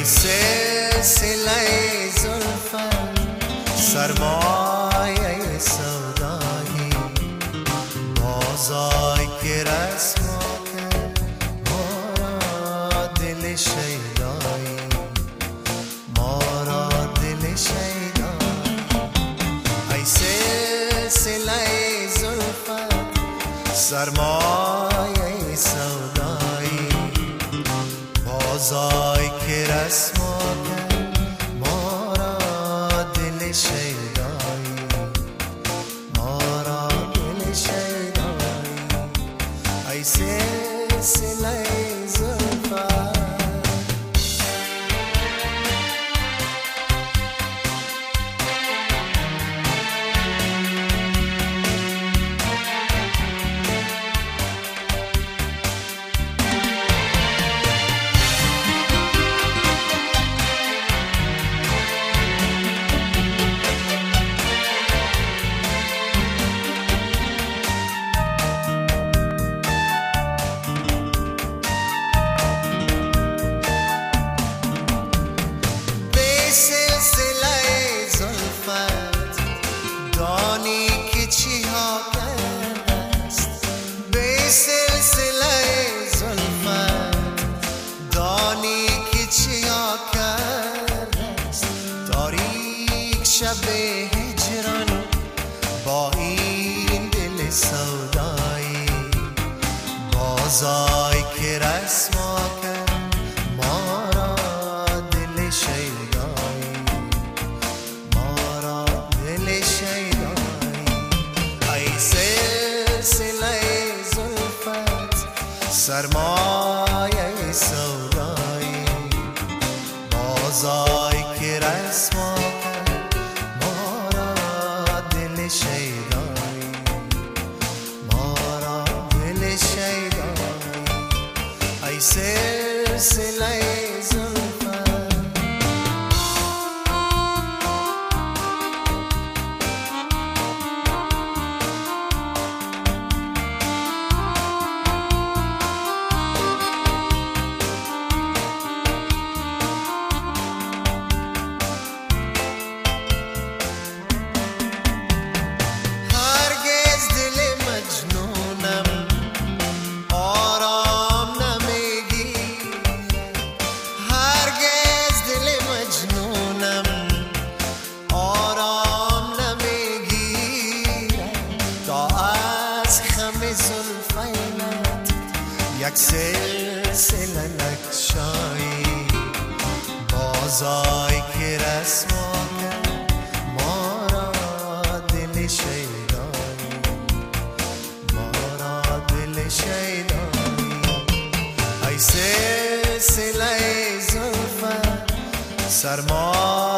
سلسله زلفت سرمایه سودایی بازای که رسما کرد ما را دل شیدایی ما را دل شیدایی ای سلسله زلفت سرمایه سودایی بازای که رسما کرد ما را دل شیدایی ما را دل شیدایی ای سلسله زلفت سلسله زلفت دانی که چی ها کرده است به سلسله زلفت دانی که چی ها کرده است تاریک شب هجران با این دل سودایی بازای که رسما کرد ما را دل شیدایی ما را دل شیدایی ای سلسله زلفت سرمایه سودایی بازای که رسما کرد ما را دل شیدایی ما را دل شیدایی ای سلسله زلفت یک سلسله نقشایی بازای که رسما کرد ما را دل شیدایی ما را دل شیدایی ای سلسله زلفت سرما